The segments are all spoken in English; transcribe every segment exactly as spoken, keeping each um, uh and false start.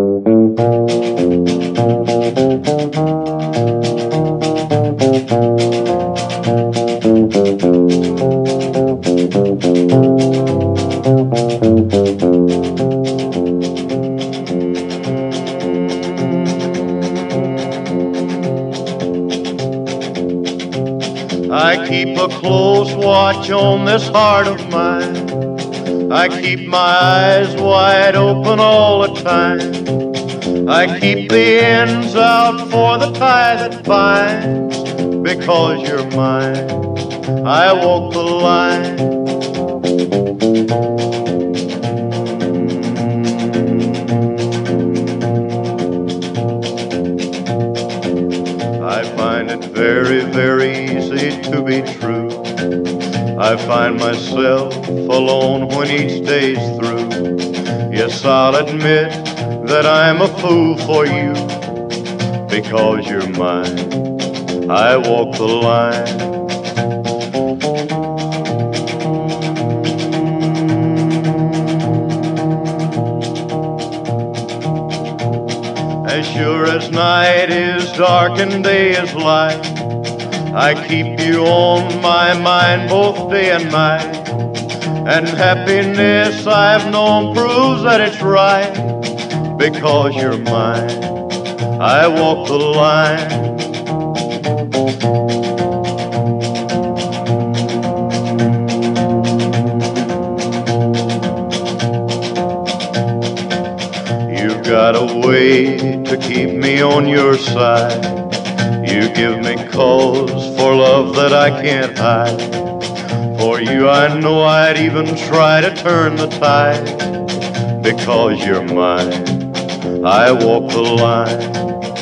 I keep a close watch on this heart of mine. I keep my eyes wide open all the time. I keep the ends out for the tie that binds. Because you're mine, I walk the line. I find it very, very easy to be true. I find myself alone when each day's through. Yes, I'll admit that I'm a fool for you. Because you're mine, I walk the line. As sure as night is dark and day is light, I keep you on my mind both day and night. And happiness I've known proves that it's right. Because you're mine, I walk the line. You've got a way to keep me on your side. You give me cause for love that I can't hide. For you I know I'd even try to turn the tide. Because you're mine, I walk the line.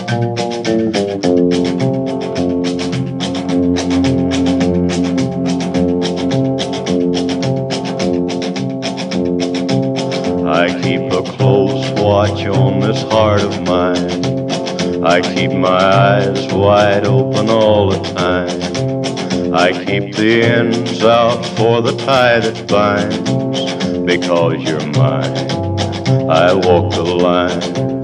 I keep a close watch on this heart of mine. I keep my eyes wide open all the time. I keep the ends out for the tie that binds. Because you're mine, I walk the line.